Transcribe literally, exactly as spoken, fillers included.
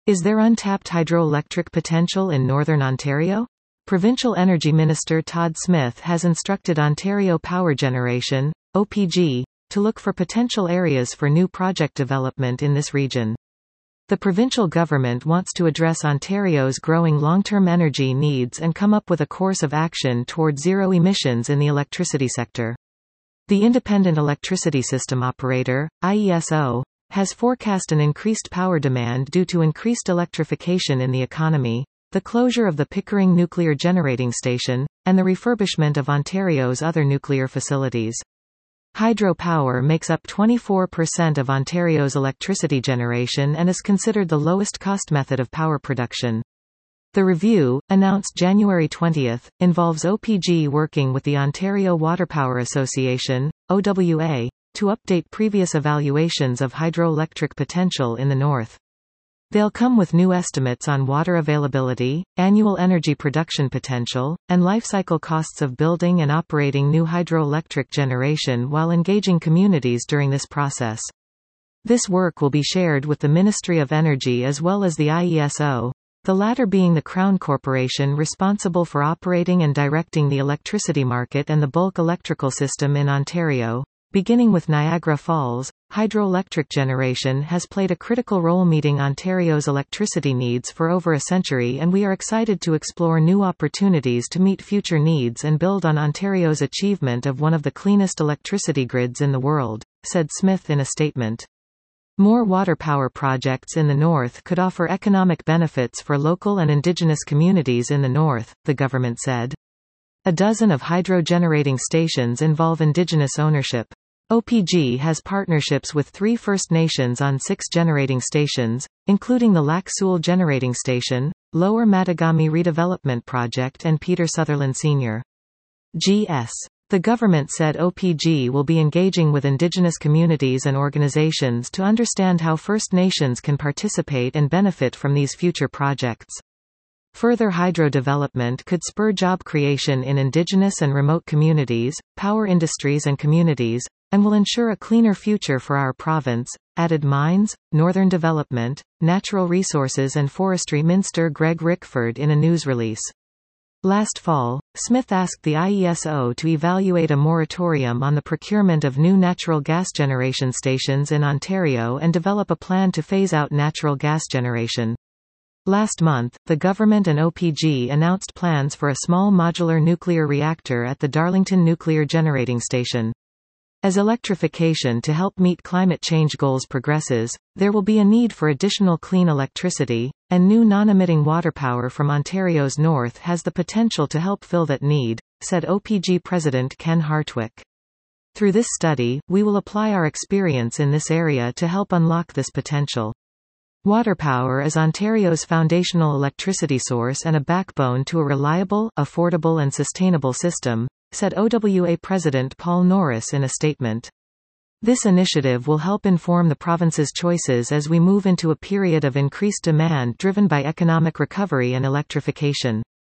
Is there untapped hydroelectric potential in Northern Ontario? Provincial Energy Minister Todd Smith has instructed Ontario Power Generation, O P G, to look for potential areas for new project development in this region. The provincial government wants to address Ontario's growing long-term energy needs and come up with a course of action toward zero emissions in the electricity sector. The Independent Electricity System Operator, I E S O, has forecast an increased power demand due to increased electrification in the economy, the closure of the Pickering Nuclear Generating Station, and the refurbishment of Ontario's other nuclear facilities. Hydropower makes up twenty-four percent of Ontario's electricity generation and is considered the lowest cost method of power production. The review, announced January twentieth, involves O P G working with the Ontario Waterpower Association, O W A, to update previous evaluations of hydroelectric potential in the north. They'll come with new estimates on water availability, annual energy production potential, and life cycle costs of building and operating new hydroelectric generation while engaging communities during this process. This work will be shared with the Ministry of Energy as well as the I E S O, the latter being the Crown Corporation responsible for operating and directing the electricity market and the bulk electrical system in Ontario. Beginning with Niagara Falls, hydroelectric generation has played a critical role meeting Ontario's electricity needs for over a century, and we are excited to explore new opportunities to meet future needs and build on Ontario's achievement of one of the cleanest electricity grids in the world, said Smith in a statement. More water power projects in the north could offer economic benefits for local and Indigenous communities in the north, the government said. A dozen of hydro-generating stations involve Indigenous ownership. O P G has partnerships with three First Nations on six generating stations, including the Lac Seul Generating Station, Lower Matagami Redevelopment Project and Peter Sutherland Senior G S. The government said O P G will be engaging with Indigenous communities and organizations to understand how First Nations can participate and benefit from these future projects. Further hydro development could spur job creation in Indigenous and remote communities, power industries and communities, and will ensure a cleaner future for our province, added Mines, Northern Development, Natural Resources and Forestry Minister Greg Rickford in a news release. Last fall, Smith asked the I E S O to evaluate a moratorium on the procurement of new natural gas generation stations in Ontario and develop a plan to phase out natural gas generation. Last month, the government and O P G announced plans for a small modular nuclear reactor at the Darlington Nuclear Generating Station. As electrification to help meet climate change goals progresses, there will be a need for additional clean electricity, and new non-emitting water power from Ontario's north has the potential to help fill that need, said O P G President Ken Hartwick. Through this study, we will apply our experience in this area to help unlock this potential. Water power is Ontario's foundational electricity source and a backbone to a reliable, affordable and sustainable system, said O W A President Paul Norris in a statement. This initiative will help inform the province's choices as we move into a period of increased demand driven by economic recovery and electrification.